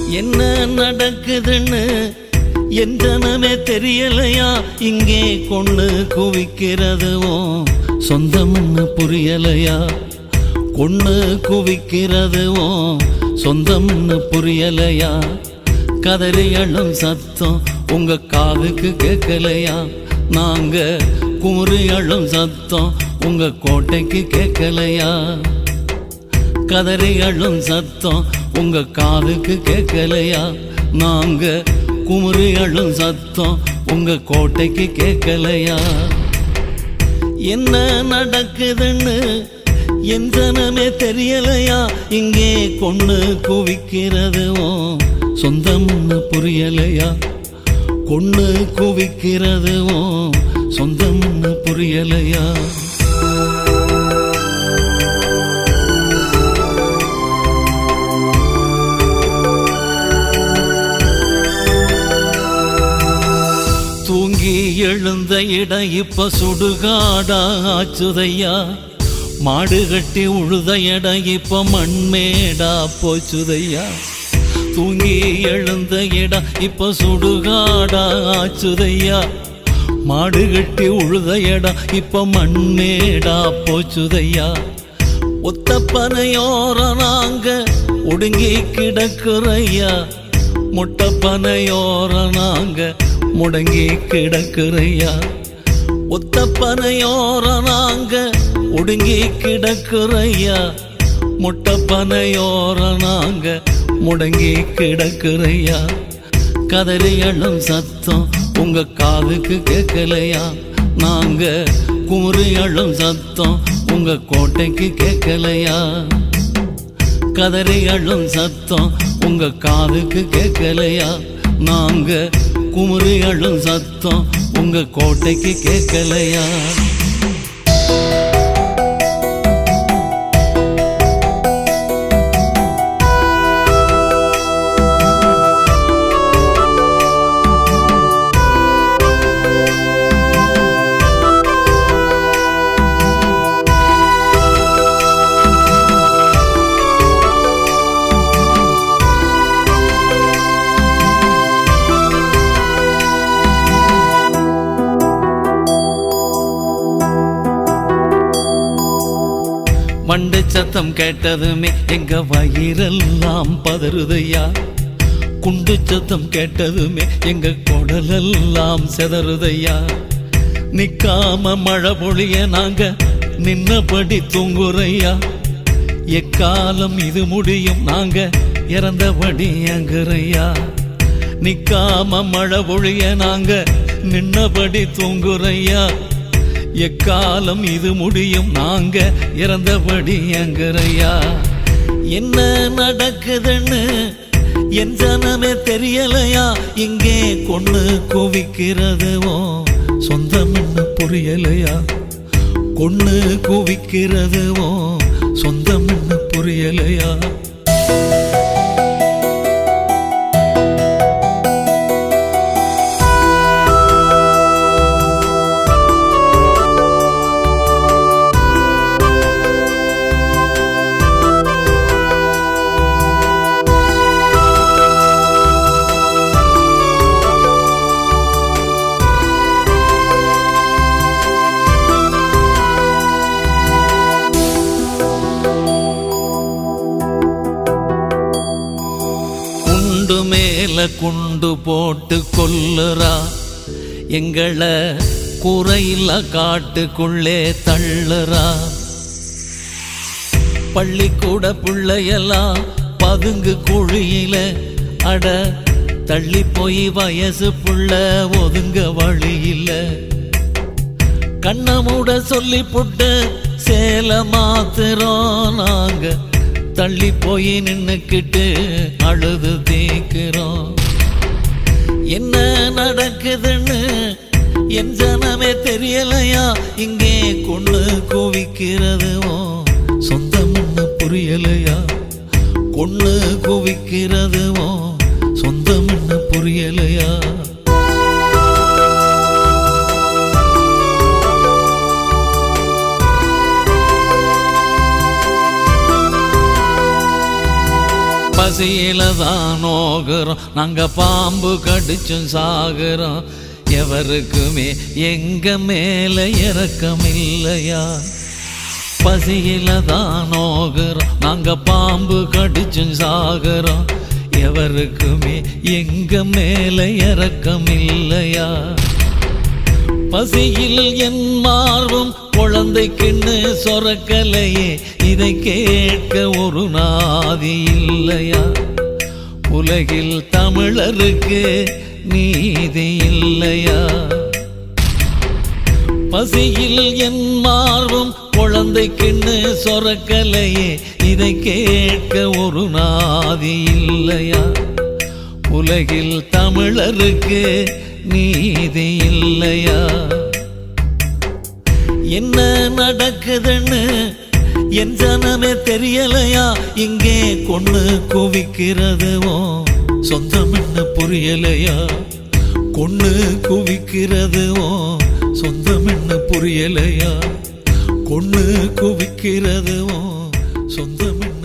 என்ன நடக்குதுன்னு என் ஜனமே தெரியலையா? இங்கே கொண்டு குவிக்கிறதுவும் சொந்தம்னு புரியலையா? கொண்டு குவிக்கிறதுவும் சொந்தம்னு புரியலையா? கதறி அழும் சத்தம் உங்க காதுக்கு கேட்கலையா? நாங்க குமுறி அழும் சத்தம் உங்க கோட்டைக்கு கேட்கலையா? கதறி அழும் சத்தம் உங்க காதுக்கு கேட்கலையா? நாங்க குமுறி அழும் சத்தம் உங்க கோட்டைக்கு கேட்கலையா? என்ன நடக்குதுன்னு என் ஜனமே தெரியலையா? இங்கே கொண்டு குவிக்கிறதுவும் சொந்தம்னு புரியலையா? கொண்டு குவிக்கிறதுவும் சொந்தம்னு புரியலையா? தூங்கி எழுந்த இடம் இப்ப சுடுகாடா ஆச்சுதையா? மாடு கட்டி உழுத இடம் இப்ப மண்மேடா போச்சுதையா? தூங்கி எழுந்த இடம் இப்ப சுடுகாடா ஆச்சுதையா? மாடு கட்டி உழுத இடம் இப்ப மண்மேடா போச்சுதையா? ஒத்த பனையோர நாங்க ஒடுங்கி கிடக்குறையா? முட்டை பனையோர நாங்க முடங்கி கிடக்குறையா? ஒத்த பனையோர நாங்க ஒடுங்கி கிடக்குறையா? முட்டை பனையோர நாங்க முடங்கி கிடக்குறையா? கதறி அழும் சத்தம் உங்க காதுக்கு கேட்கலையா? நாங்க குமுறி அழும் சத்தம் உங்க கோட்டைக்கு கேட்கலையா? கதறி அழும் சத்தம் உங்க காதுக்கு கேட்கலையா? நாங்க குமுறி அழும் சத்தம் உங்க கோட்டைக்கு கேட்கலையா? மண்டு சத்தம் கேட்டதுமே எங்க வயிறெல்லாம் பதறுதையா? குண்டு சத்தம் கேட்டதுமே எங்க குடலெல்லாம் செதறுதையா? நிக்காம மழை பொழிய நாங்க நின்னபடி தூங்குறையா? எக்காலம் இது முடியும் நாங்க இறந்தபடி அங்குறையா? நிக்காம மழை பொழிய நாங்க நின்னபடி தூங்குறையா? எக்காலம் இது முடியும் நாங்க இறந்தபடி அங்குறையா? என்ன நடக்குதுன்னு என் ஜனமே தெரியலையா? இங்கே கொண்டு குவிக்கிறதுவும் சொந்தம்னு புரியலையா? கொண்டு குவிக்கிறதுவும் சொந்தம்னு புரியலையா? மேல குண்டு போட்டு கொல்லுறா எங்களை குறையில்ல காட்டுக்குள்ளே தள்ளுறா. பள்ளிக்கூட பிள்ளையெல்லாம் பதுங்கு குழியில அட தள்ளி போய் வயசு புள்ள ஒதுங்க வழியில. கண்ண மூட சொல்லி புட்டு சேல மாத்துறோம் நாங்க தள்ளி போய் நின்னுக்கிட்டு அழுது தேக்கிறோம். என்ன நடக்குதுன்னு என் ஜனமே தெரியலையா? இங்கே கொண்டு குவிக்கிறதுவும் சொந்தம்னு புரியலையா? கொண்டு குவிக்கிறதுவும் சொந்தம்னு புரியலையா? பசியில தான் நோகிறோம், நாங்க பாம்பு கடிச்சும் சாகிறோம். எவருக்குமே எங்க மேல இரக்கம் இல்லையா? பசியில தான் நோகிறோம், நாங்க பாம்பு கடிச்சும் சாகிறோம். எவருக்குமே எங்க மேல இரக்கம் இல்லையா? பசியில் என் மார்பும் குழந்தைக்குன்னு சொரக்கலையே, இதை கேட்க ஒரு நாதி இல்லையா? உலகில் தமிழருக்கு நீதி இல்லையா? பசியில் என் மார்பும் குழந்தைக்குன்னு சொரக்கலையே, இதை கேட்க ஒரு நாதி இல்லையா? உலகில் தமிழருக்கு நீதி இல்லையா? என்ன நடக்குதுன்னு என் ஜனமே தெரியலையா? இங்கே கொண்டு குவிக்கிறதுவோ சொந்தம் என்ன புரியலையா? கொண்டு குவிக்கிறதுவோ சொந்தம் என்ன புரியலையா? கொண்டு குவிக்கிறதுவோ சொந்தம் என்ன